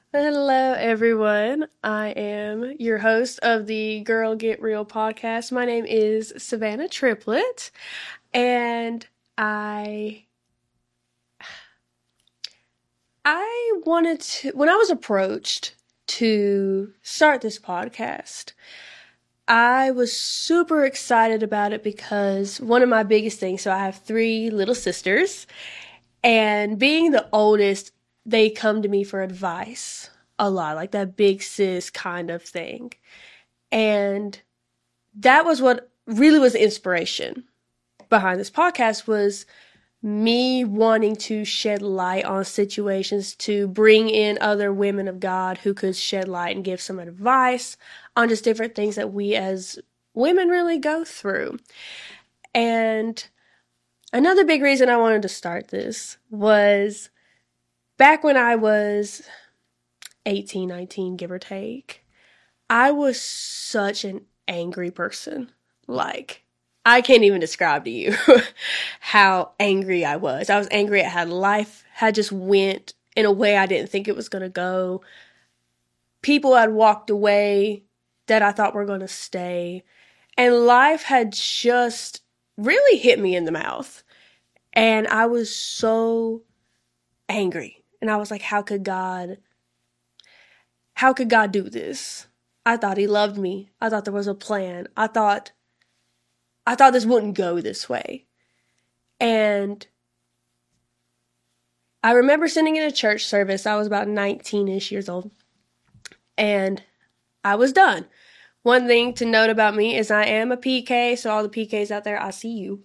Hello, everyone. I am your host of the Girl Get Real podcast. My name is Savannah Triplett, and I wanted to, when I was approached to start this podcast, I was super excited about it because one of my biggest things, so I have three little sisters, and being the oldest, they come to me for advice a lot, like that big sis kind of thing. And that was what really was the inspiration behind this podcast, was me wanting to shed light on situations, to bring in other women of God who could shed light and give some advice on just different things that we as women really go through. And another big reason I wanted to start this was back when I was 18, 19, give or take, I was such an angry person. Like, I can't even describe to you how angry I was. I was angry at how life had just went in a way I didn't think it was going to go. People had walked away that I thought were going to stay. And life had just really hit me in the mouth. And I was so angry. And I was like, how could God do this? I thought he loved me. I thought there was a plan. I thought this wouldn't go this way. And I remember sitting in a church service. I was about 19-ish years old. And I was done. One thing to note about me is I am a PK, so all the PKs out there, I see you.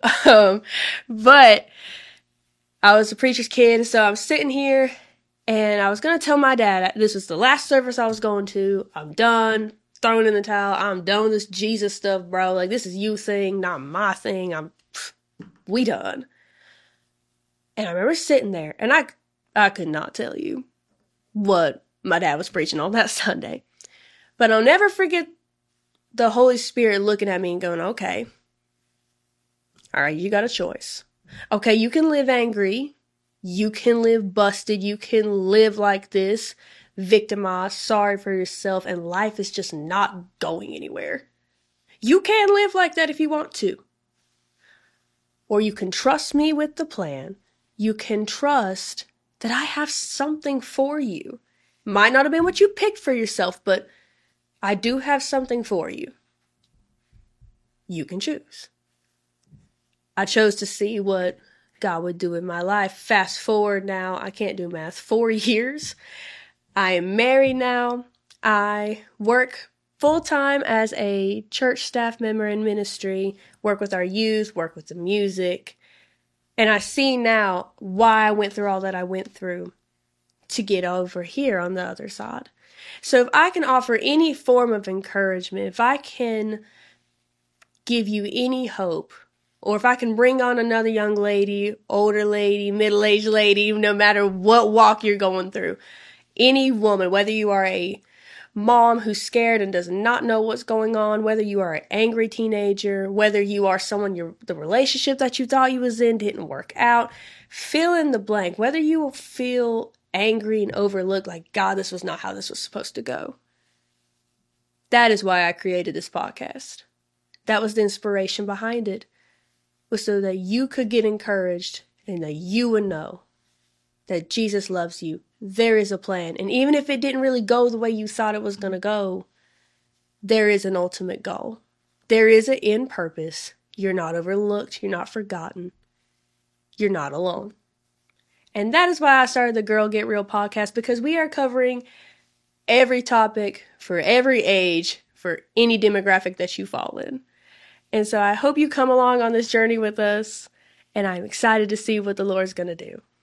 But I was a preacher's kid, so I'm sitting here, and I was going to tell my dad this was the last service I was going to. I'm done. Throwing in the towel. I'm done with this Jesus stuff, bro. Like, this is you thing, not my thing. We done. And I remember sitting there, and I could not tell you what my dad was preaching on that Sunday. But I'll never forget the Holy Spirit looking at me and going, okay, all right, you got a choice. Okay, you can live angry. You can live busted. You can live like this, victimized, sorry for yourself, and life is just not going anywhere. You can live like that if you want to. Or you can trust me with the plan. You can trust that I have something for you. Might not have been what you picked for yourself, but I do have something for you. You can choose. I chose to see what God would do in my life. Fast forward now, I can't do math, 4 years. I am married now. I work full-time as a church staff member in ministry, work with our youth, work with the music. And I see now why I went through all that I went through to get over here on the other side. So if I can offer any form of encouragement, if I can give you any hope, or if I can bring on another young lady, older lady, middle-aged lady, no matter what walk you're going through, any woman, whether you are a mom who's scared and does not know what's going on, whether you are an angry teenager, whether you are someone the relationship that you thought you was in didn't work out, fill in the blank, whether you feel angry and overlooked, like, God, this was not how this was supposed to go. That is why I created this podcast. That was the inspiration behind it, was so that you could get encouraged and that you would know that Jesus loves you. There is a plan. And even if it didn't really go the way you thought it was going to go, there is an ultimate goal. There is an end purpose. You're not overlooked. You're not forgotten. You're not alone. And that is why I started the Girl Get Real podcast, because we are covering every topic for every age, for any demographic that you fall in. And so I hope you come along on this journey with us, and I'm excited to see what the Lord's going to do.